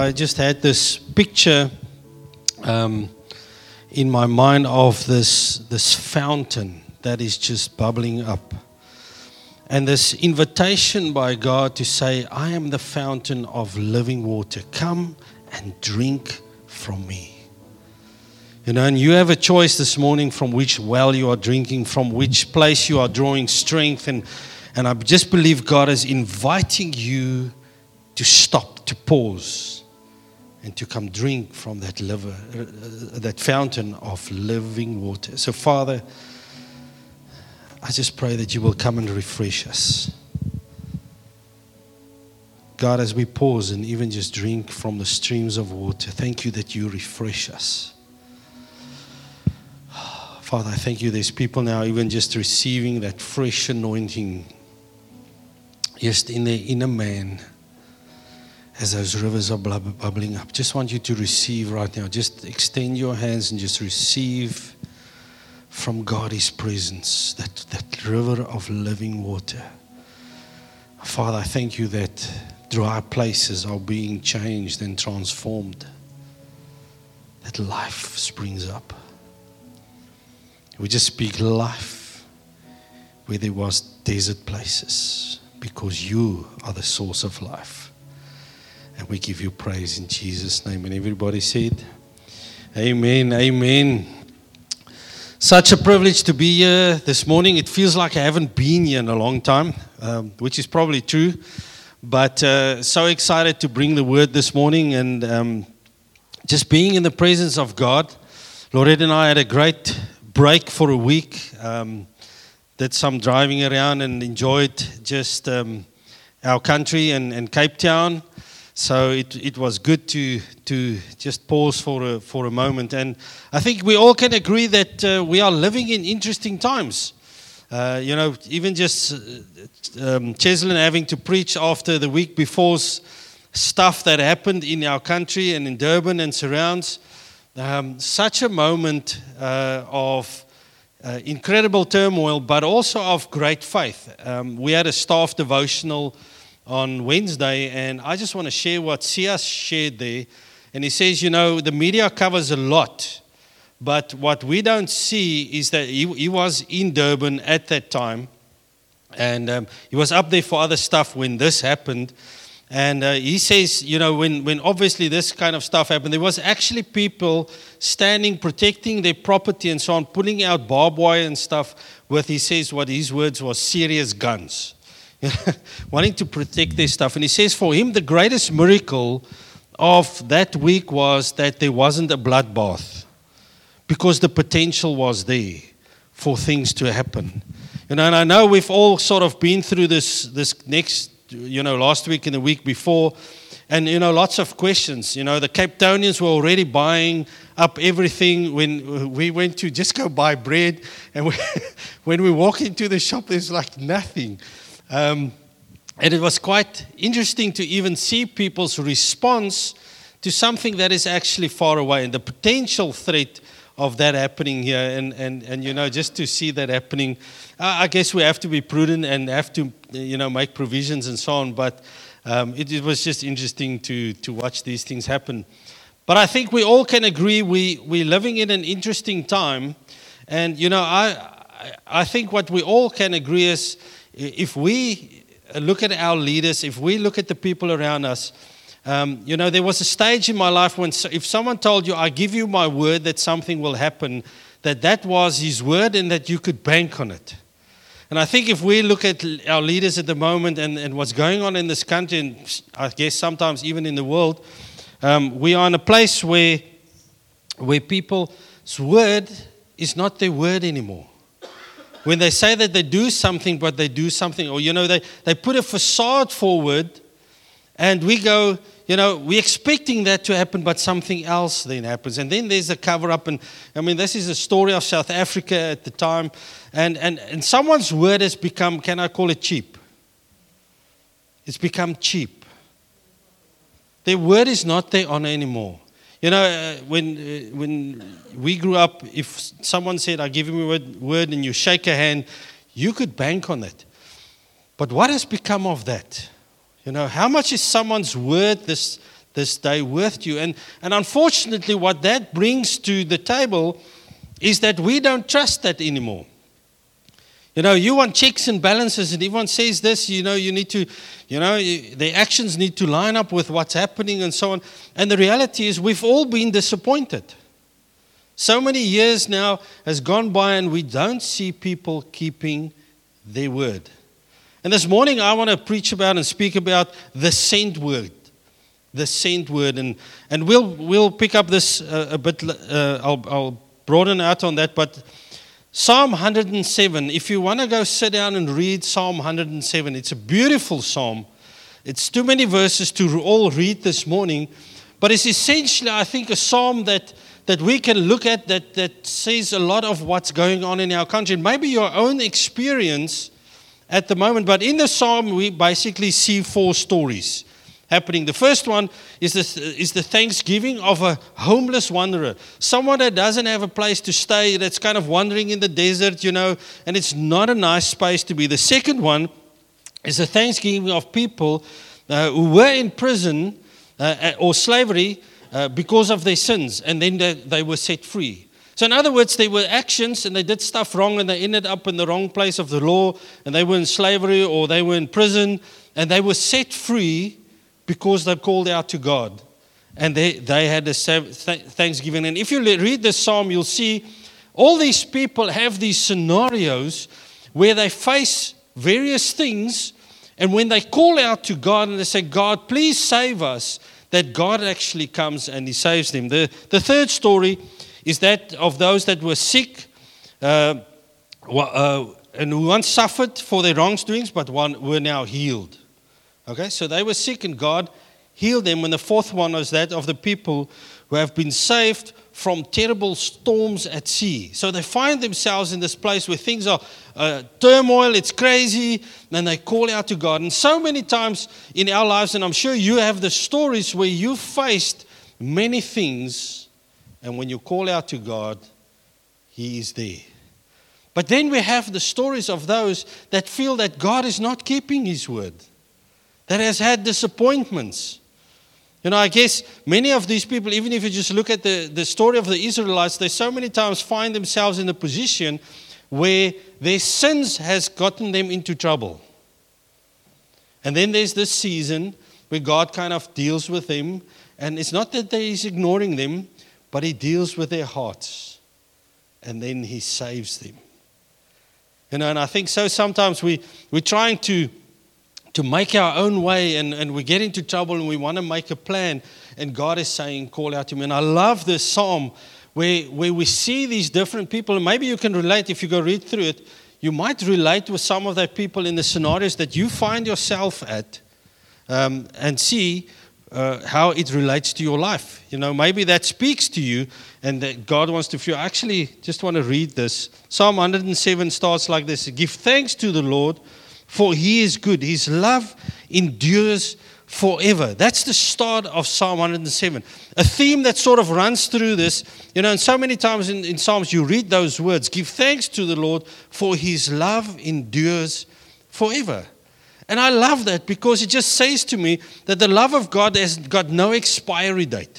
I just had this picture in my mind of this fountain that is just bubbling up. And this invitation by God to say, I am the fountain of living water. Come and drink from me. You know, and you have a choice this morning from which well you are drinking, from which place you are drawing strength. And I just believe God is inviting you to stop, to pause, and to come drink from that fountain of living water. So, Father, I just pray that you will come and refresh us. God, as we pause and even just drink from the streams of water, thank you that you refresh us. Father, I thank you there's people now even just receiving that fresh anointing just in their inner man as those rivers are bubbling up. Just want you to receive right now. Just extend your hands and just receive from God His presence, that river of living water. Father, I thank you that dry places are being changed and transformed, that life springs up. We just speak life where there was desert places, because you are the source of life. And we give you praise in Jesus' name. And everybody said, amen, amen. Such a privilege to be here this morning. It feels like I haven't been here in a long time, which is probably true. But so excited to bring the word this morning and just being in the presence of God. Lorette and I had a great break for a week. Did some driving around and enjoyed just our country and Cape Town. So it was good to just pause for a moment. And I think we all can agree that we are living in interesting times. Even just Cheslin having to preach after the week before's stuff that happened in our country and in Durban and surrounds. Such a moment of incredible turmoil, but also of great faith. We had a staff devotional on Wednesday, and I just want to share what Sias shared there. And he says, the media covers a lot, but what we don't see is that he was in Durban at that time, and he was up there for other stuff when this happened. And he says, when obviously this kind of stuff happened, there was actually people standing, protecting their property and so on, pulling out barbed wire and stuff with, he says, what his words was, serious guns, wanting to protect their stuff. And he says for him, the greatest miracle of that week was that there wasn't a bloodbath, because the potential was there for things to happen. And I know we've all sort of been through this next, last week and the week before, and lots of questions. The Cape Townians were already buying up everything when we went to just go buy bread, and when we walk into the shop, there's like nothing. And it was quite interesting to even see people's response to something that is actually far away, and the potential threat of that happening here, and just to see that happening. I guess we have to be prudent and have to, make provisions and so on. But it was just interesting to watch these things happen. But I think we all can agree we're living in an interesting time. And, I think what we all can agree is if we look at our leaders, if we look at the people around us, there was a stage in my life when if someone told you, I give you my word that something will happen, that was his word and that you could bank on it. And I think if we look at our leaders at the moment and what's going on in this country, and I guess sometimes even in the world, we are in a place where people's word is not their word anymore. When they say that they do something, but they do something, or, they put a facade forward, and we go, we're expecting that to happen, but something else then happens. And then there's a cover-up. And, this is a story of South Africa at the time. And someone's word has become, can I call it cheap? It's become cheap. Their word is not their honor anymore. When we grew up, if someone said, I give you a word, and you shake a hand, you could bank on it. But what has become of that? How much is someone's word this day with you. And unfortunately, what that brings to the table is that we don't trust that anymore. You want checks and balances, and everyone says this, you need to, the actions need to line up with what's happening and so on. And the reality is we've all been disappointed. So many years now has gone by and we don't see people keeping their word. And this morning I want to preach about and speak about the sent word. The sent word. And we'll pick up this a bit, I'll broaden out on that, but Psalm 107, if you want to go sit down and read Psalm 107, it's a beautiful psalm. It's too many verses to all read this morning, but it's essentially, I think, a psalm that we can look at that says a lot of what's going on in our country. Maybe your own experience at the moment, but in the psalm we basically see 4 stories happening. The first one is the thanksgiving of a homeless wanderer, someone that doesn't have a place to stay, that's kind of wandering in the desert, and it's not a nice space to be. The second one is the thanksgiving of people who were in prison or slavery because of their sins, and then they were set free. So in other words, there were actions and they did stuff wrong and they ended up in the wrong place of the law, and they were in slavery or they were in prison, and they were set free because they called out to God. And they had a thanksgiving. And if you read the psalm, you'll see all these people have these scenarios where they face various things. And when they call out to God and they say, God, please save us, that God actually comes and He saves them. The third story is that of those that were sick and who once suffered for their wrongdoings, but were now healed. Okay, so they were sick and God healed them. And the fourth one was that of the people who have been saved from terrible storms at sea. So they find themselves in this place where things are turmoil, it's crazy, and they call out to God. And so many times in our lives, and I'm sure you have the stories where you faced many things, and when you call out to God, He is there. But then we have the stories of those that feel that God is not keeping His word, that has had disappointments. I guess many of these people, even if you just look at the story of the Israelites, they so many times find themselves in a position where their sins has gotten them into trouble. And then there's this season where God kind of deals with them, and it's not that He's ignoring them, but He deals with their hearts, and then He saves them. And I think so sometimes we're trying to make our own way, and we get into trouble and we want to make a plan, and God is saying, call out to me. And I love this psalm where we see these different people, and maybe you can relate if you go read through it. You might relate with some of the people in the scenarios that you find yourself at, and see how it relates to your life. Maybe that speaks to you and that God wants to feel. I actually just want to read this. Psalm 107 starts like this: give thanks to the Lord, for He is good. His love endures forever. That's the start of Psalm 107. A theme that sort of runs through this. And so many times in Psalms you read those words: give thanks to the Lord, for His love endures forever. And I love that because it just says to me that the love of God has got no expiry date.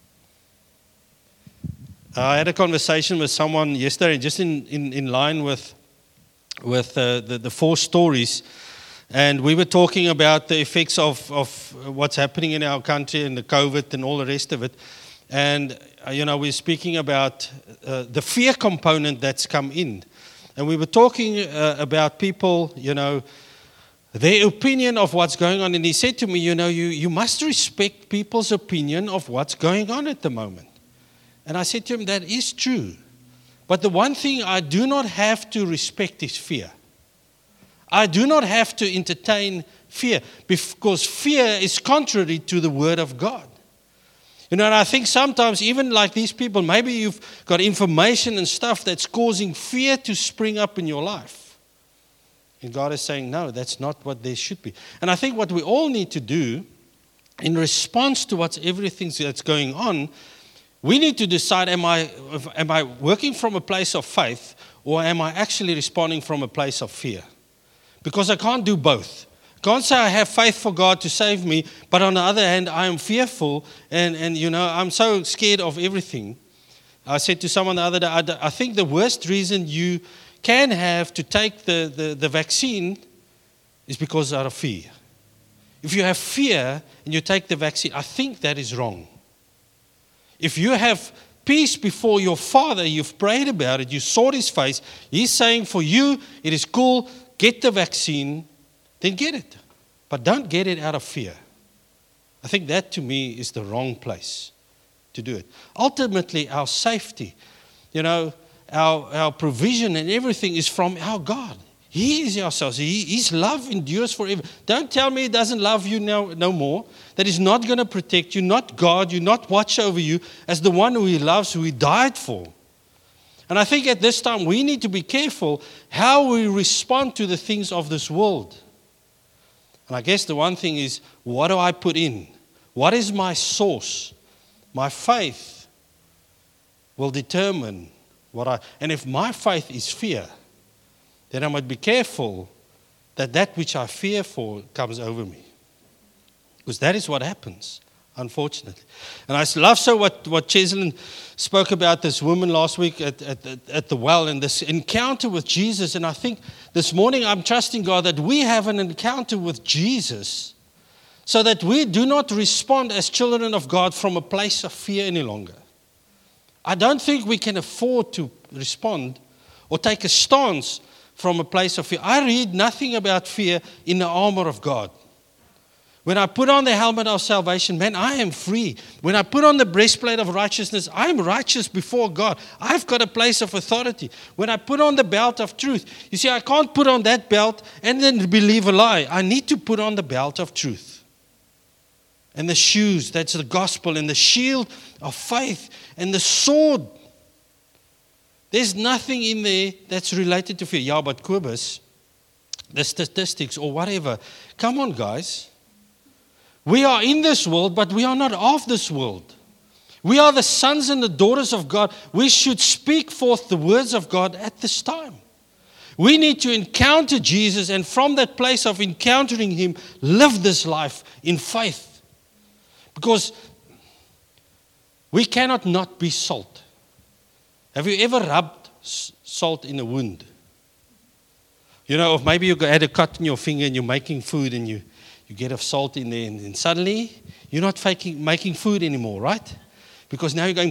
I had a conversation with someone yesterday, just in line with the 4 stories, and we were talking about the effects of what's happening in our country and the COVID and all the rest of it. And we're speaking about the fear component that's come in, and we were talking about people, their opinion of what's going on. And he said to me, you must respect people's opinion of what's going on at the moment. And I said to him, that is true. But the one thing I do not have to respect is fear. I do not have to entertain fear, because fear is contrary to the Word of God. And I think sometimes, even like these people, maybe you've got information and stuff that's causing fear to spring up in your life. And God is saying, no, that's not what there should be. And I think what we all need to do in response to everything that's going on, we need to decide, am I working from a place of faith, or am I actually responding from a place of fear? Because I can't do both. I can't say I have faith for God to save me, but on the other hand, I am fearful and I'm so scared of everything. I said to someone the other day, I think the worst reason you can have to take the vaccine is because out of fear. If you have fear and you take the vaccine, I think that is wrong. If you have peace before your Father, you've prayed about it, you sought His face, He's saying for you, it is cool, get the vaccine, then get it. But don't get it out of fear. I think that to me is the wrong place to do it. Ultimately, our safety, our provision and everything is from our God. He is our source. His love endures forever. Don't tell me He doesn't love you no more, that He's not going to protect you, not God, you not watch over you as the one who He loves, who He died for. And I think at this time we need to be careful how we respond to the things of this world. And I guess the one thing is, what do I put in? What is my source? My faith will determine and if my faith is fear, then I might be careful that which I fear for comes over me. Because that is what happens, unfortunately. And I love so what Cheslin spoke about this woman last week at the well and this encounter with Jesus. And I think this morning I'm trusting God that we have an encounter with Jesus so that we do not respond as children of God from a place of fear any longer. I don't think we can afford to respond or take a stance from a place of fear. I read nothing about fear in the armor of God. When I put on the helmet of salvation, man, I am free. When I put on the breastplate of righteousness, I'm righteous before God. I've got a place of authority. When I put on the belt of truth, you see, I can't put on that belt and then believe a lie. I need to put on the belt of truth. And the shoes, that's the gospel, and the shield of faith, and the sword. There's nothing in there that's related to fear. Yeah, but Kobus, the statistics or whatever. Come on, guys. We are in this world, but we are not of this world. We are the sons and the daughters of God. We should speak forth the words of God at this time. We need to encounter Jesus, and from that place of encountering Him, live this life in faith. Because we cannot not be salt. Have you ever rubbed salt in a wound? Or maybe you had a cut in your finger and you're making food and you get a salt in there and suddenly you're not making food anymore, right? Because now you're going,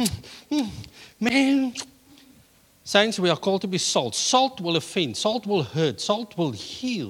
man. Saints, we are called to be salt. Salt will offend. Salt will hurt. Salt will heal.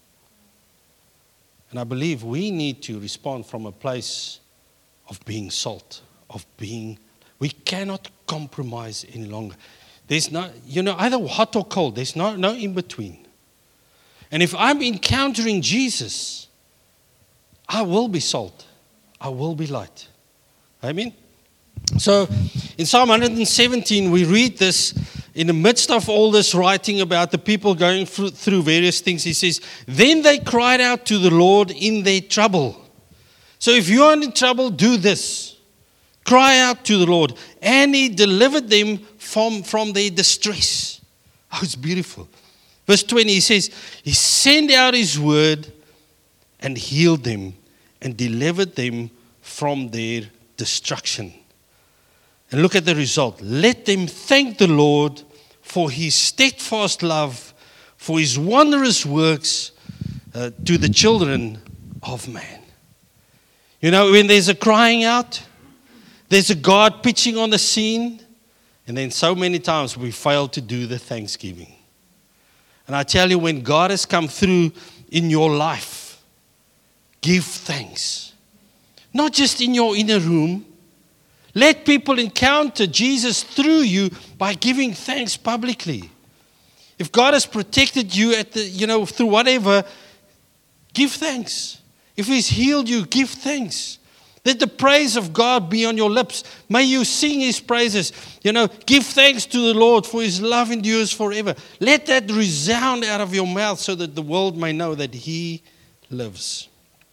And I believe we need to respond from a place of being salt, we cannot compromise any longer. There's no, either hot or cold. There's no in between. And if I'm encountering Jesus, I will be salt. I will be light. Amen? So in Psalm 117, we read this in the midst of all this writing about the people going through various things. He says, then they cried out to the Lord in their trouble. So if you are in trouble, do this. Cry out to the Lord. And He delivered them from their distress. Oh, it's beautiful. Verse 20, He says, He sent out His word and healed them and delivered them from their destruction. And look at the result. Let them thank the Lord for His steadfast love, for His wondrous works to the children of man. When there's a crying out, there's a God pitching on the scene, and then so many times we fail to do the thanksgiving. And I tell you, when God has come through in your life, give thanks. Not just in your inner room. Let people encounter Jesus through you by giving thanks publicly. If God has protected you through whatever, give thanks. If He's healed you, give thanks. Let the praise of God be on your lips. May you sing His praises. Give thanks to the Lord, for His love endures forever. Let that resound out of your mouth so that the world may know that He lives.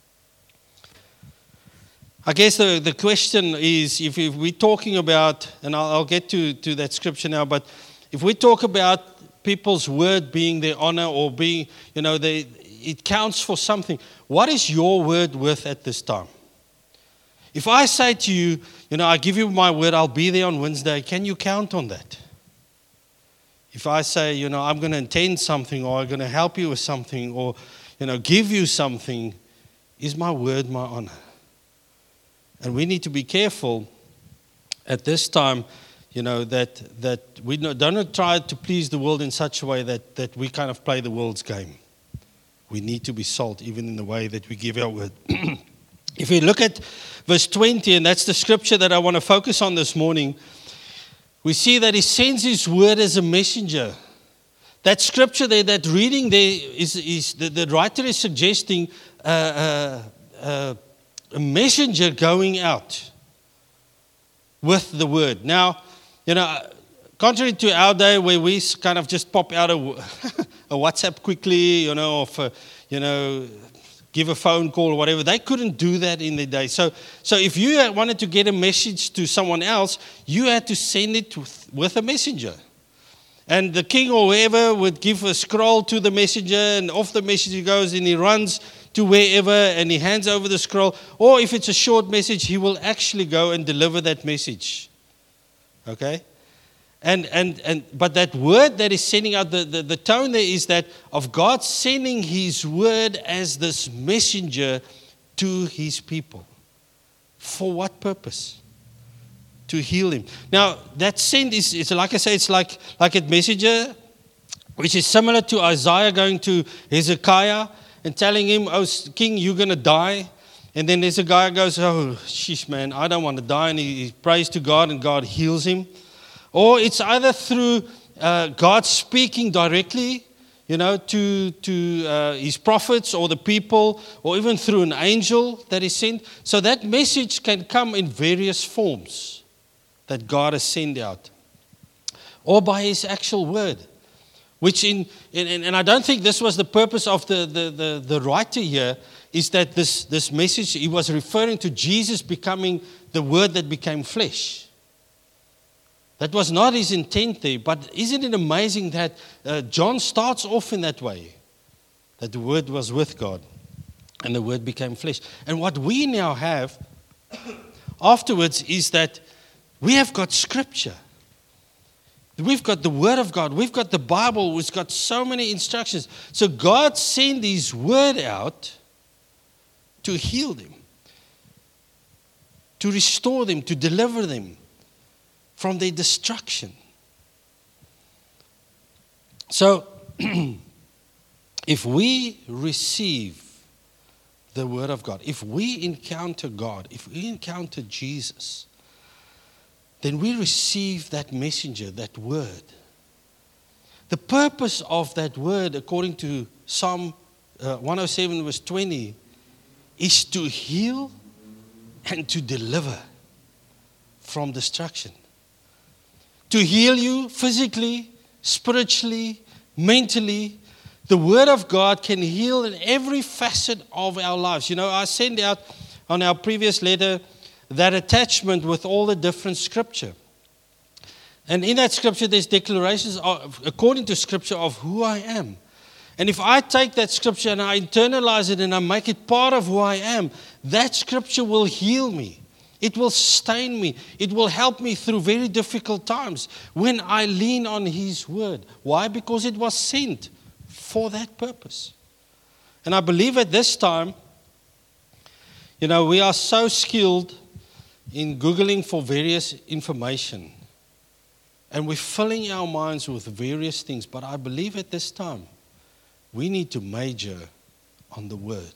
I guess the question is, if we're talking about, and I'll get to that scripture now, but if we talk about people's word being their honor or being, it counts for something. What is your word worth at this time? If I say to you, I give you my word, I'll be there on Wednesday, can you count on that? If I say, I'm going to attend something, or I'm going to help you with something, or, give you something, is my word my honor? And we need to be careful at this time, that we don't try to please the world in such a way that we kind of play the world's game. We need to be salt even in the way that we give our word. If we look at verse 20, and that's the scripture that I want to focus on this morning, we see that he sends his word as a messenger. That scripture there, that reading there, is the writer is suggesting a messenger going out with the word. Now, contrary to our day where we kind of just pop out a WhatsApp quickly, give a phone call or whatever, they couldn't do that in the day. So if you wanted to get a message to someone else, you had to send it with a messenger. And the king or whoever would give a scroll to the messenger, and off the messenger goes, and he runs to wherever, and he hands over the scroll. Or if it's a short message, he will actually go and deliver that message. Okay? But that word that is sending out, the tone there is that of God sending his word as this messenger to his people. For what purpose? To heal him. Now, that send is like I say, it's like a messenger, which is similar to Isaiah going to Hezekiah and telling him, "Oh, king, you're going to die." And then Hezekiah goes, "Oh, sheesh, man, I don't want to die." And he prays to God, and God heals him. Or it's either through God speaking directly, to his prophets or the people, or even through an angel that is sent. So that message can come in various forms that God has sent out. Or by his actual word. Which and I don't think this was the purpose of the writer here, is that this message, he was referring to Jesus becoming the word that became flesh. That was not his intent there, but isn't it amazing that John starts off in that way? That the word was with God, and the word became flesh. And what we now have afterwards is that we have got scripture. We've got the word of God. We've got the Bible, which got so many instructions. So God sent his word out to heal them, to restore them, to deliver them from their destruction. So, if we receive the word of God, if we encounter God, if we encounter Jesus, then we receive that messenger, that word. The purpose of that word, according to Psalm 107 verse 20, is to heal and to deliver from destruction. To heal you physically, spiritually, mentally. The word of God can heal in every facet of our lives. I sent out on our previous letter that attachment with all the different scripture. And in that scripture, there's declarations according to scripture of who I am. And if I take that scripture and I internalize it and I make it part of who I am, that scripture will heal me. It will sustain me. It will help me through very difficult times when I lean on his word. Why? Because it was sent for that purpose. And I believe at this time, we are so skilled in Googling for various information. And we're filling our minds with various things. But I believe at this time, we need to major on the word.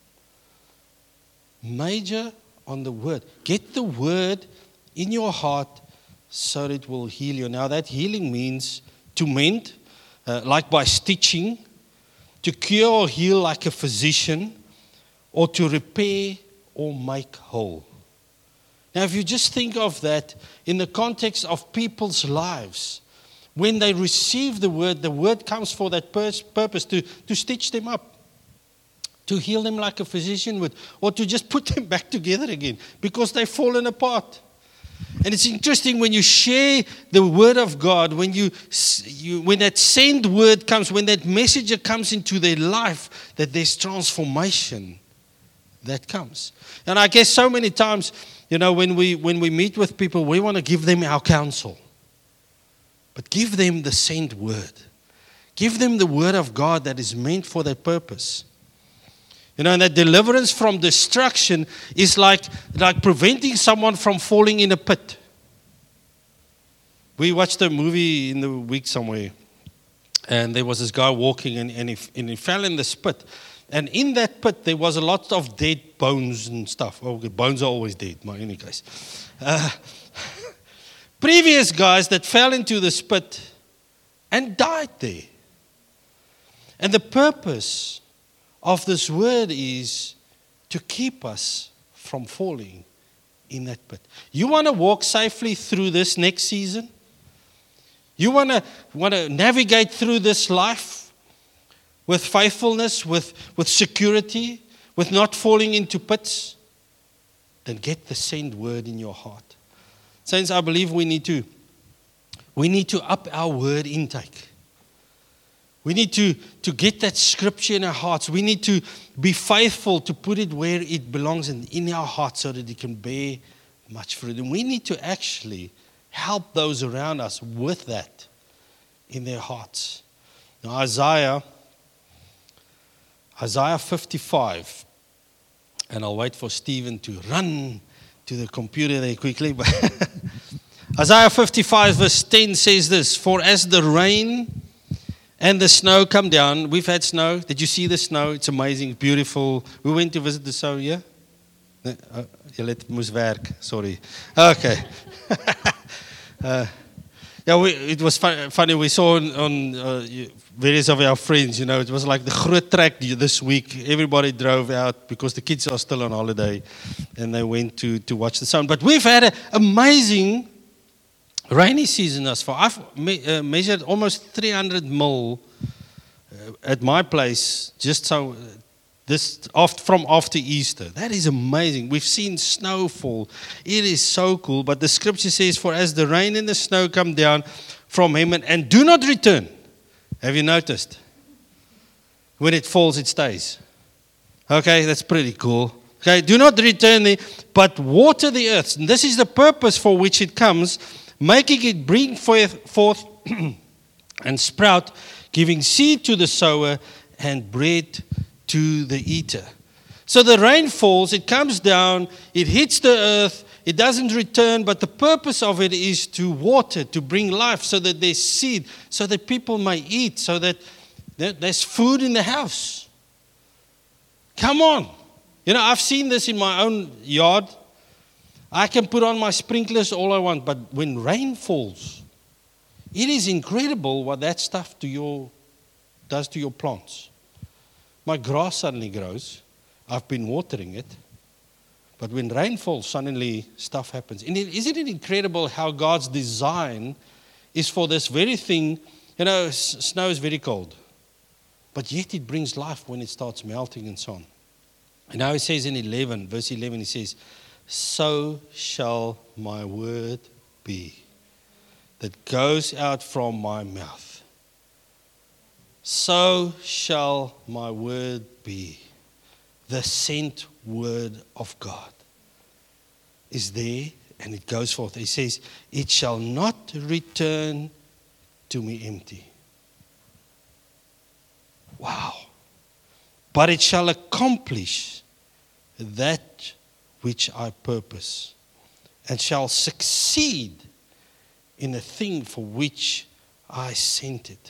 Major on the word. Get the word in your heart so that it will heal you. Now that healing means to mend, like by stitching, to cure or heal like a physician, or to repair or make whole. Now if you just think of that in the context of people's lives, when they receive the word comes for that purpose, to stitch them up. To heal them like a physician would, or to just put them back together again because they've fallen apart. And it's interesting when you share the word of God, when when that sent word comes, when that messenger comes into their life, that there's transformation that comes. And I guess so many times, when we meet with people, we want to give them our counsel. But give them the sent word. Give them the word of God that is meant for that purpose. And that deliverance from destruction is like preventing someone from falling in a pit. We watched a movie in the week somewhere, and there was this guy walking, and he fell in this pit. And in that pit, there was a lot of dead bones and stuff. Oh, bones are always dead, in any case. Previous guys that fell into this pit and died there. And the purpose of this word is to keep us from falling in that pit. You want to walk safely through this next season? You want to navigate through this life with faithfulness, with security, with not falling into pits? Then get the sent word in your heart. Saints, I believe we need to up our word intake. We need to get that scripture in our hearts. We need to be faithful to put it where it belongs in our hearts so that it can bear much fruit. And we need to actually help those around us with that in their hearts. Now, Isaiah 55, and I'll wait for Stephen to run to the computer there quickly. But Isaiah 55 verse 10 says this, "For as the rain and the snow come down," we've had snow. Did you see the snow? It's amazing, beautiful. We went to visit the snow, yeah? Julle moes werk, sorry. Okay. It was funny. We saw on various of our friends, it was like the groot trek this week. Everybody drove out because the kids are still on holiday, and they went to watch the sun. But we've had an amazing rainy season thus far. I've measured almost 300 mil at my place just so from after Easter. That is amazing. We've seen snowfall. It is so cool. But the scripture says, "For as the rain and the snow come down from heaven and do not return." Have you noticed? When it falls, it stays. Okay, that's pretty cool. Okay, do not return there, but water the earth. And this is the purpose for which it comes, making it bring forth and sprout, giving seed to the sower and bread to the eater. So the rain falls, it comes down, it hits the earth, it doesn't return, but the purpose of it is to water, to bring life, so that there's seed, so that people may eat, so that there's food in the house. Come on. I've seen this in my own yard. I can put on my sprinklers all I want, but when rain falls, it is incredible what that stuff does to your plants. My grass suddenly grows. I've been watering it. But when rain falls, suddenly stuff happens. And isn't it incredible how God's design is for this very thing? Snow is very cold. But yet it brings life when it starts melting and so on. And now it says in verse 11, it says, "So shall my word be that goes out from my mouth. So shall my word be." The sent word of God is there, and it goes forth. He says, "It shall not return to me empty." Wow. "But it shall accomplish that which I purpose, and shall succeed in the thing for which I sent it."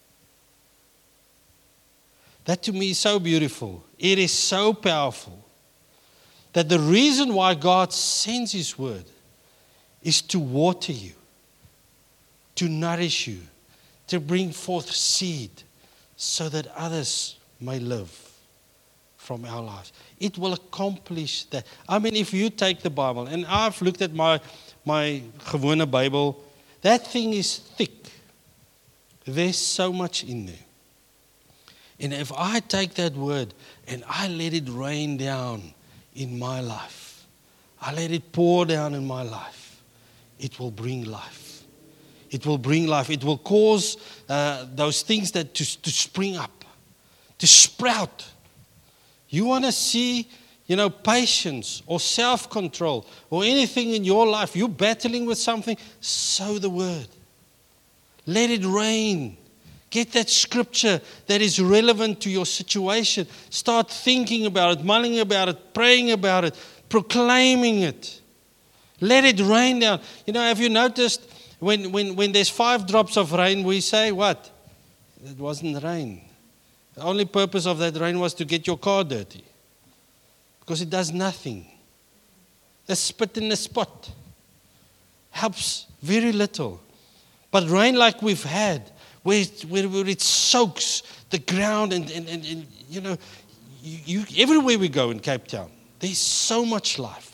That to me is so beautiful. It is so powerful that the reason why God sends His word is to water you, to nourish you, to bring forth seed so that others may live from our lives. It will accomplish that. I mean, if you take the Bible, and I've looked at my gewone Bible, that thing is thick. There's so much in there. And if I take that word and I let it rain down in my life, I let it pour down in my life, it will bring life. It will bring life. It will cause those things that to spring up, to sprout. You want to see, patience or self-control or anything in your life. You're battling with something, sow the word. Let it rain. Get that scripture that is relevant to your situation. Start thinking about it, mulling about it, praying about it, proclaiming it. Let it rain down. Have you noticed when there's 5 drops of rain, we say what? It wasn't rain. The only purpose of that rain was to get your car dirty. Because it does nothing. A spit in a spot helps very little. But rain like we've had, where it soaks the ground and everywhere we go in Cape Town, there's so much life.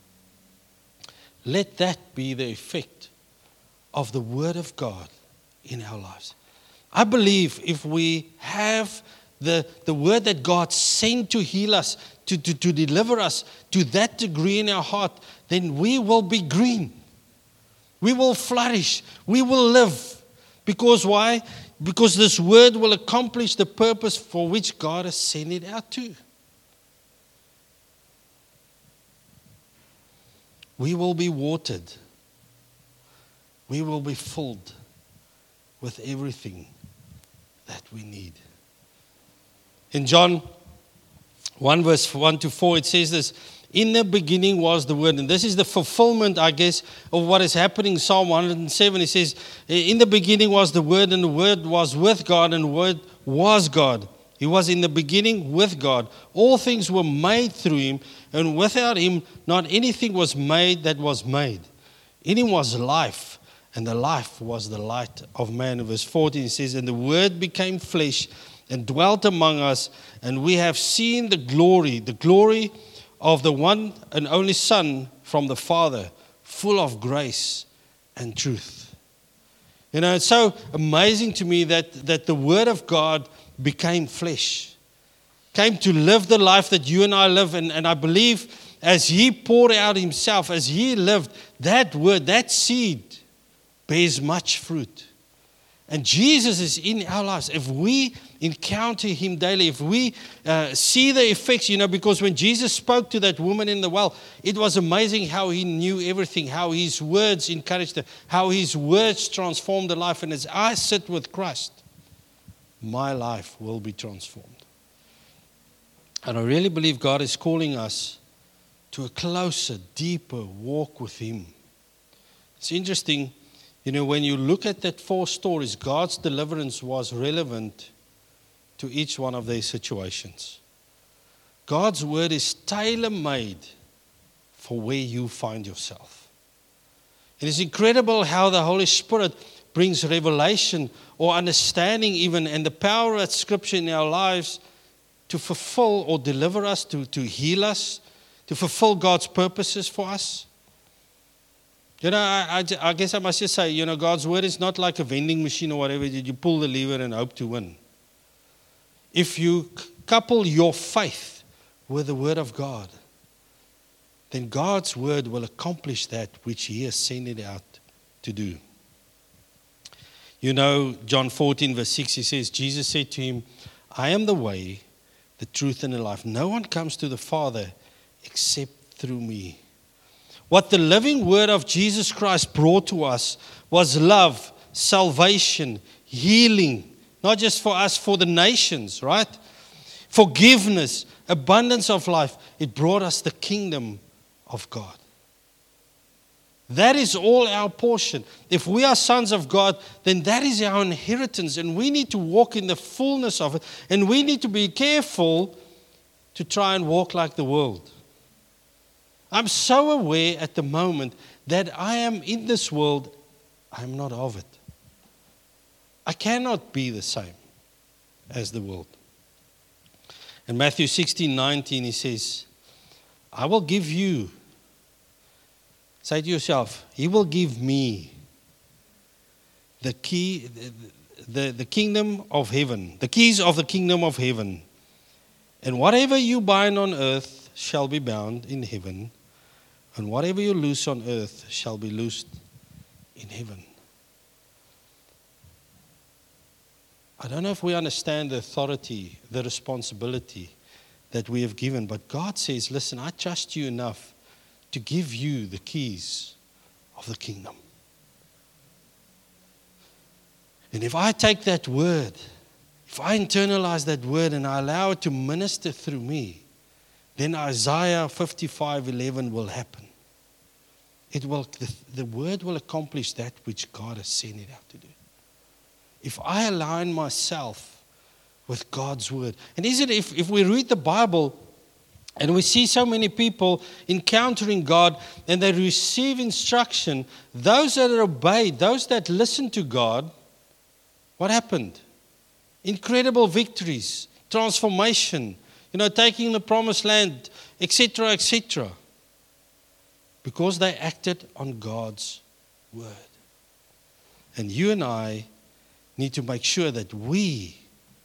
Let that be the effect of the Word of God in our lives. I believe if we have the Word that God sent to heal us, to deliver us to that degree in our heart, then we will be green. We will flourish. We will live. Because why? Because this word will accomplish the purpose for which God has sent it out to. We will be watered. We will be filled with everything that we need. In John 1 verse 1 to 4, it says this: in the beginning was the Word. And this is the fulfillment, I guess, of what is happening in Psalm 107. It says, in the beginning was the Word, and the Word was with God, and the Word was God. He was in the beginning with God. All things were made through Him, and without Him not anything was made that was made. In Him was life, and the life was the light of man. In verse 14 it says, and the Word became flesh and dwelt among us, and we have seen the glory of the one and only Son from the Father, full of grace and truth. It's so amazing to me that the Word of God became flesh, came to live the life that you and I live. And I believe as He poured out Himself, as He lived, that word, that seed bears much fruit. And Jesus is in our lives. If we encounter Him daily, if we see the effects, because when Jesus spoke to that woman in the well, it was amazing how He knew everything, how His words encouraged her, how His words transformed her life. And as I sit with Christ, my life will be transformed. And I really believe God is calling us to a closer, deeper walk with Him. It's interesting. When you look at that 4 stories, God's deliverance was relevant to each one of their situations. God's word is tailor-made for where you find yourself. It is incredible how the Holy Spirit brings revelation or understanding even, and the power of Scripture in our lives to fulfill or deliver us, to heal us, to fulfill God's purposes for us. I guess I must just say, God's word is not like a vending machine or whatever that you pull the lever and hope to win. If you couple your faith with the word of God, then God's word will accomplish that which He has sent it out to do. John 14 verse 6, He says, Jesus said to him, I am the way, the truth, and the life. No one comes to the Father except through me. What the living word of Jesus Christ brought to us was love, salvation, healing, not just for us, for the nations, right? Forgiveness, abundance of life. It brought us the kingdom of God. That is all our portion. If we are sons of God, then that is our inheritance, and we need to walk in the fullness of it, and we need to be careful to try and walk like the world. I'm so aware at the moment that I am in this world, I'm not of it. I cannot be the same as the world. In Matthew 16:19, He says, I will give you, say to yourself, He will give me the key, the kingdom of heaven, the keys of the kingdom of heaven. And whatever you bind on earth shall be bound in heaven, and whatever you loose on earth shall be loosed in heaven. I don't know if we understand the authority, the responsibility that we have given, but God says, listen, I trust you enough to give you the keys of the kingdom. And if I take that word, if I internalize that word and I allow it to minister through me, then Isaiah 55:11 will happen. The word will accomplish that which God has sent it out to do. If I align myself with God's word. And isn't it, if we read the Bible and we see so many people encountering God and they receive instruction, those that obeyed, those that listened to God, what happened? Incredible victories, transformation, taking the promised land, etc., etc. Because they acted on God's word. And you and I need to make sure that we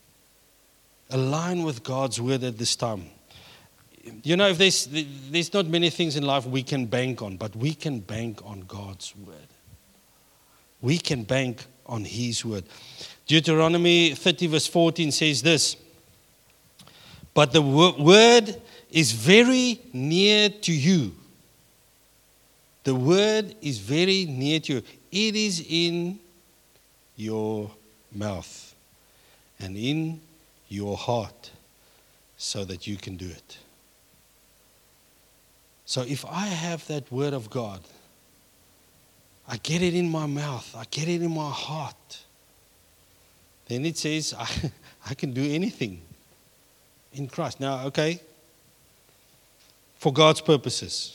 align with God's word at this time. If there's not many things in life we can bank on, but we can bank on God's word. We can bank on His word. Deuteronomy 30:14 says this, but the word is very near to you. The word is very near to you. It is in your mouth and in your heart so that you can do it. So if I have that word of God, I get it in my mouth, I get it in my heart, then it says I can do anything in Christ. Now, okay, for God's purposes.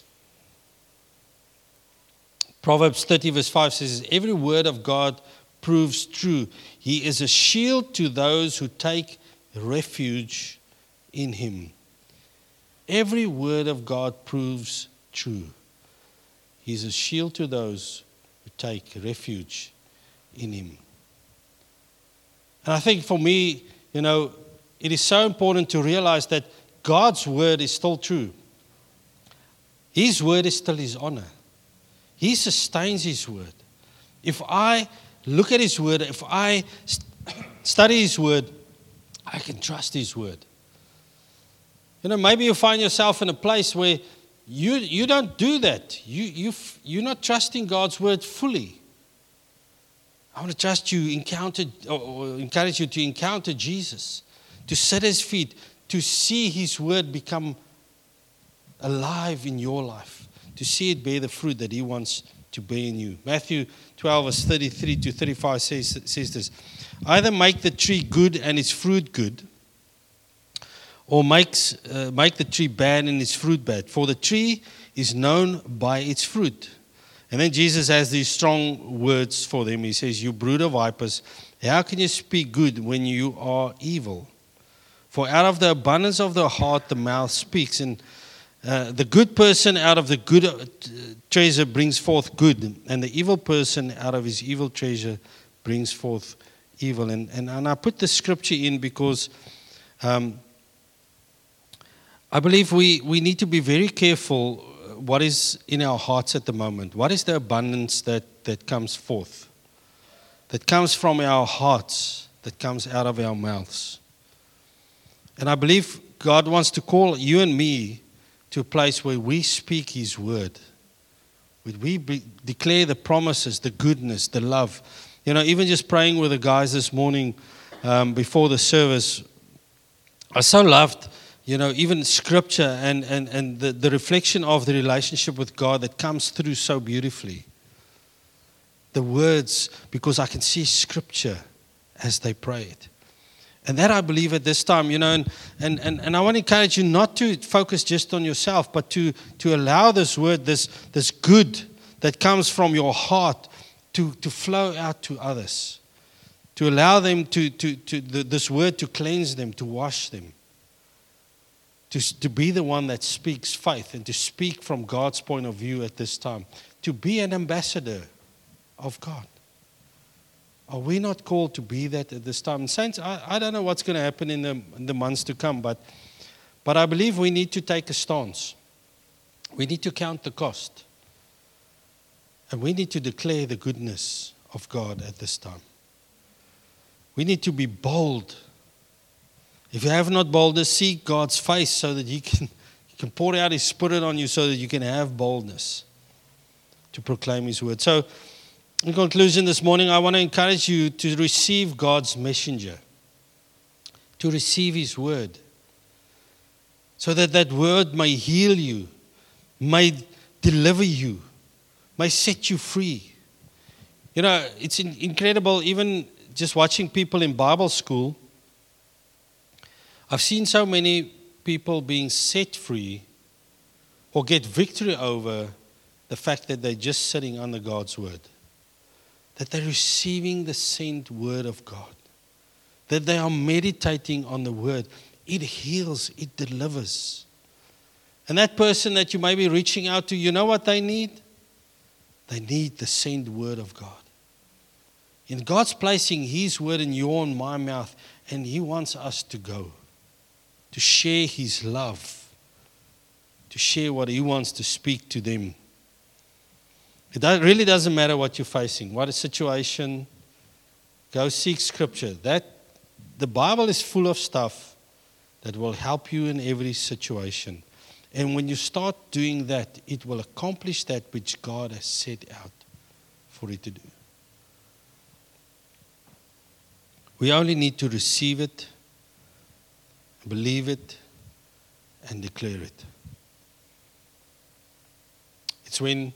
Proverbs 30:5 says, every word of God proves true. He is a shield to those who take refuge in Him. Every word of God proves true. He is a shield to those who take refuge in Him. And I think for me, it is so important to realize that God's word is still true. His word is still His honor. He sustains His word. If I look at His word, if I study His word, I can trust His word. Maybe you find yourself in a place where you don't do that. You're not trusting God's word fully. I want to trust you, encourage you to encounter Jesus, to sit at His feet, to see His word become alive in your life, to see it bear the fruit that He wants to bear in you. Matthew 12:33-35 says this, either make the tree good and its fruit good, or make the tree bad and its fruit bad. For the tree is known by its fruit. And then Jesus has these strong words for them. He says, you brood of vipers, how can you speak good when you are evil? For out of the abundance of the heart the mouth speaks. And the good person out of the good treasure brings forth good. And the evil person out of his evil treasure brings forth evil. And I put the scripture in because I believe we need to be very careful what is in our hearts at the moment. What is the abundance that comes forth? That comes from our hearts, that comes out of our mouths. And I believe God wants to call you and me to a place where we speak His word. Where we declare the promises, the goodness, the love. Even just praying with the guys this morning before the service, I so loved even scripture and the reflection of the relationship with God that comes through so beautifully. The words, because I can see scripture as they pray it. And that I believe at this time, and I want to encourage you not to focus just on yourself, but to allow this word, this good that comes from your heart to flow out to others. To allow them this word to cleanse them, to wash them. To be the one that speaks faith and to speak from God's point of view at this time. To be an ambassador of God. Are we not called to be that at this time? And saints, I don't know what's going to happen in the months to come, but I believe we need to take a stance. We need to count the cost. And we need to declare the goodness of God at this time. We need to be bold. If you have not boldness, seek God's face so that He can pour out His Spirit on you so that you can have boldness to proclaim His word. So, in conclusion this morning, I want to encourage you to receive God's messenger, to receive His word, so that that word may heal you, may deliver you, may set you free. You know, it's incredible, even just watching people in Bible school, I've seen so many people being set free or get victory over the fact that they're just sitting under God's word. That they're receiving the sent word of God. That they are meditating on the word. It heals, it delivers. And that person that you may be reaching out to, you know what they need? They need the sent word of God. And God's placing His word in your and my mouth, and He wants us to go, to share His love, to share what He wants to speak to them. It really doesn't matter what you're facing, what a situation. Go seek Scripture. The Bible is full of stuff that will help you in every situation. And when you start doing that, it will accomplish that which God has set out for it to do. We only need to receive it, believe it, and declare it. It's when,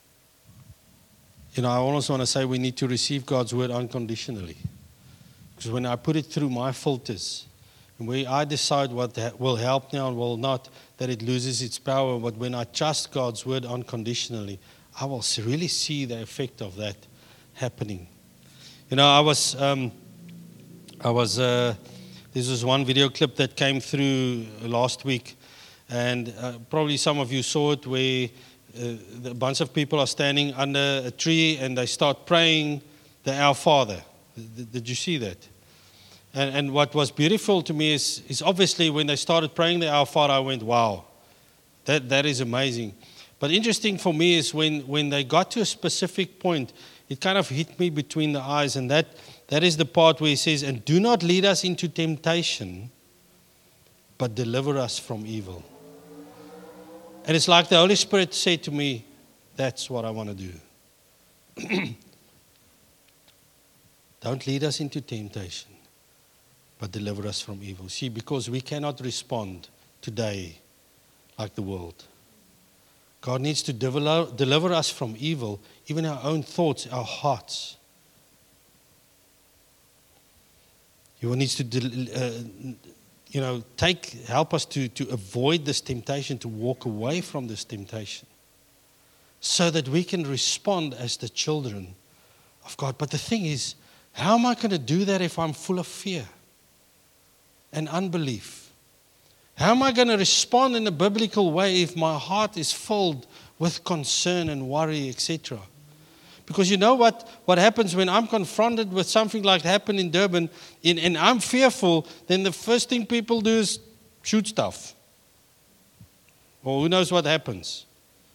I always want to say we need to receive God's word unconditionally. Because when I put it through my filters, and where I decide what will help now and will not, that it loses its power. But when I trust God's word unconditionally, I will really see the effect of that happening. This was one video clip that came through last week, and probably some of you saw it, where a bunch of people are standing under a tree and they start praying the Our Father. Did you see that? And what was beautiful to me is obviously when they started praying the Our Father, I went, wow, that is amazing. But interesting for me is when they got to a specific point, it kind of hit me between the eyes, and that is the part where He says, and do not lead us into temptation, but deliver us from evil. And it's like the Holy Spirit said to me, that's what I want to do. Don't lead us into temptation, but deliver us from evil. See, because we cannot respond today like the world. God needs to deliver us from evil, even our own thoughts, our hearts. He needs to help us to avoid this temptation, to walk away from this temptation, so that we can respond as the children of God. But the thing is, how am I going to do that if I'm full of fear and unbelief? How am I going to respond in a biblical way if my heart is filled with concern and worry, etc.? Because you know what happens when I'm confronted with something like happened in Durban, and I'm fearful, then the first thing people do is shoot stuff. Or who knows what happens.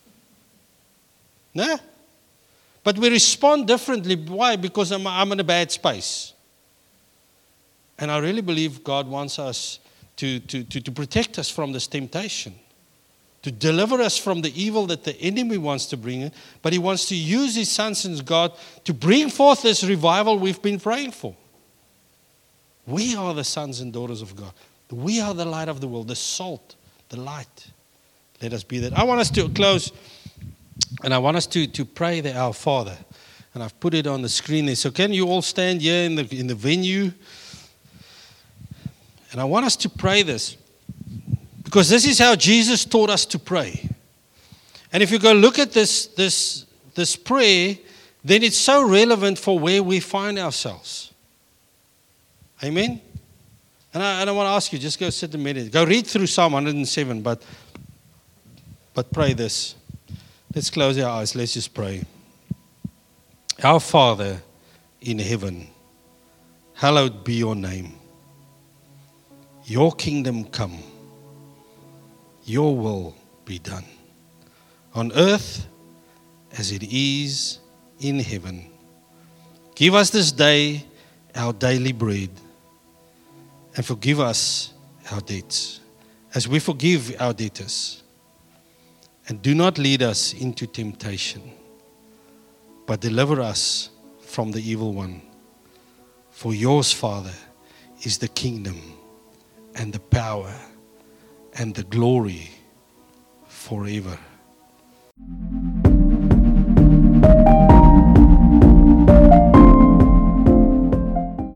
No? But we respond differently. Why? Because I'm in a bad space. And I really believe God wants us to protect us from this temptation, to deliver us from the evil that the enemy wants to bring in, but He wants to use His sons and God to bring forth this revival we've been praying for. We are the sons and daughters of God. We are the light of the world, the salt, the light. Let us be that. I want us to close, and I want us to pray the Our Father. And I've put it on the screen there. So can you all stand here in the venue? And I want us to pray this, because this is how Jesus taught us to pray. And if you go look at this prayer, then it's so relevant for where we find ourselves. Amen? And I want to ask you, just go sit a minute. Go read through Psalm 107, but pray this. Let's close our eyes. Let's just pray. Our Father in heaven, hallowed be your name. Your kingdom come. Your will be done. On earth as it is in heaven. Give us this day our daily bread, and forgive us our debts, as we forgive our debtors. And do not lead us into temptation, but deliver us from the evil one. For yours, Father, is the kingdom and the power and the glory forever.